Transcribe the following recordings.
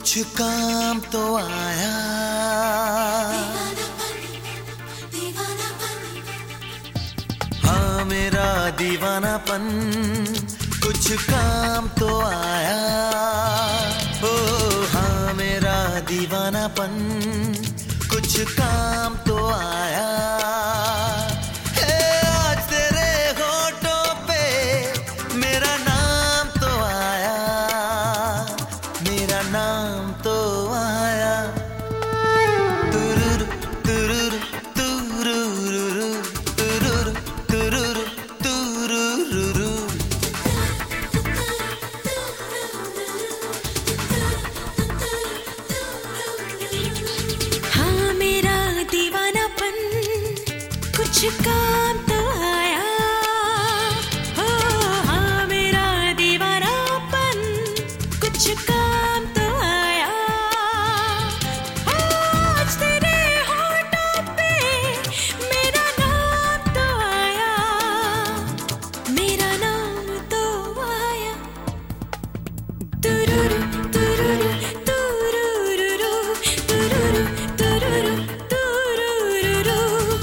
कुछ काम तो आया। हाँ मेरा दीवानापन कुछ काम तो आया। ओ हाँ मेरा दीवानापन कुछ काम तो आया। आज तेरे होठों पे मेरा नाम तो आया, मेरा नाम तो आया। तुरुरु तुरुरु तुरुरुरु तुरुरु तुरुरु तुरुरुरु। हाँ मेरा दीवानापन कुछ काम तो आया। हो हाँ मेरा दीवानापन कुछ काम तो आया। आज तेरे होठों पे मेरा नाम तो आया, मेरा नाम तो आया। तुरुरु तुरुरु तुरुरुरु तुरुरु तुरुरु तुरुरुरु।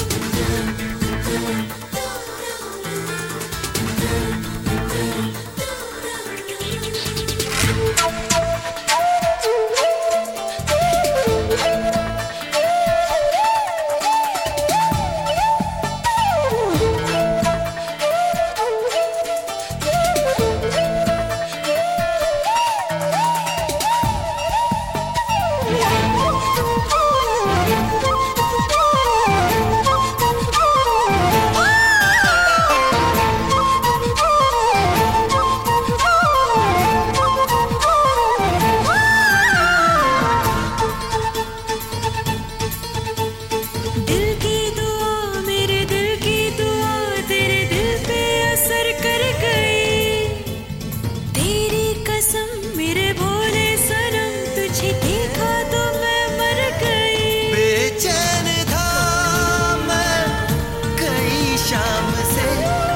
दिल की दुआ मेरे दिल की दुआ तेरे दिल पे असर कर गई। तेरी कसम मेरे भोले सनम तुझे देखा तो मैं मर गई। बेचैन था मैं कई शाम से,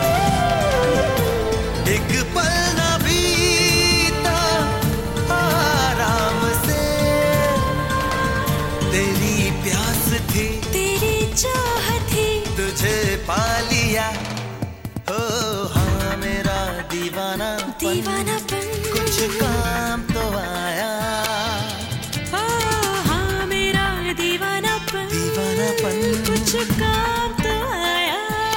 एक पल ना बीता आराम से। तेरी प्यास थी, तेरी चाह थी, तुझे पा लिया। ओ हाँ मेरा दीवानापन दीवानापन कुछ काम तो आया। ओ हाँ मेरा दीवानापन दीवानापन कुछ काम तो आया।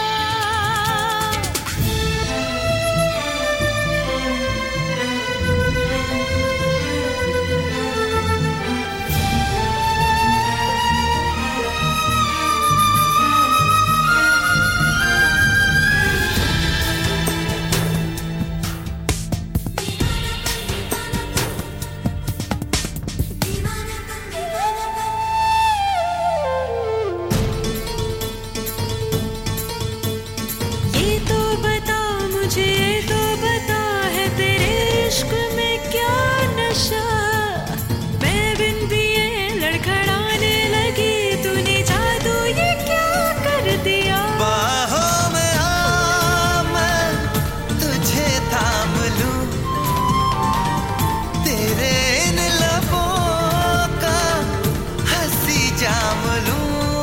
ये तो बता मुझे, ये तो बता है तेरे इश्क में क्या नशा। मैं बिन दिए लड़खड़ाने लगी, तूने जादू ये क्या कर दिया। बाहों में आ मैं तुझे थाम लूं, तेरे इन लबों का हंसी जाम लूं।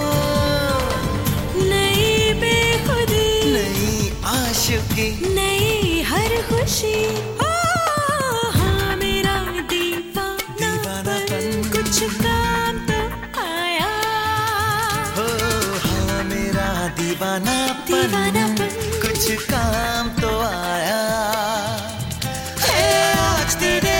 नई बेखुदी, नई आशिकी, नई हर खुशी। ओ हाँ मेरा दीवानापन कुछ काम तो आया। हो हाँ मेरा दीवानापन दीवानापन कुछ काम तो आया। आज तेरे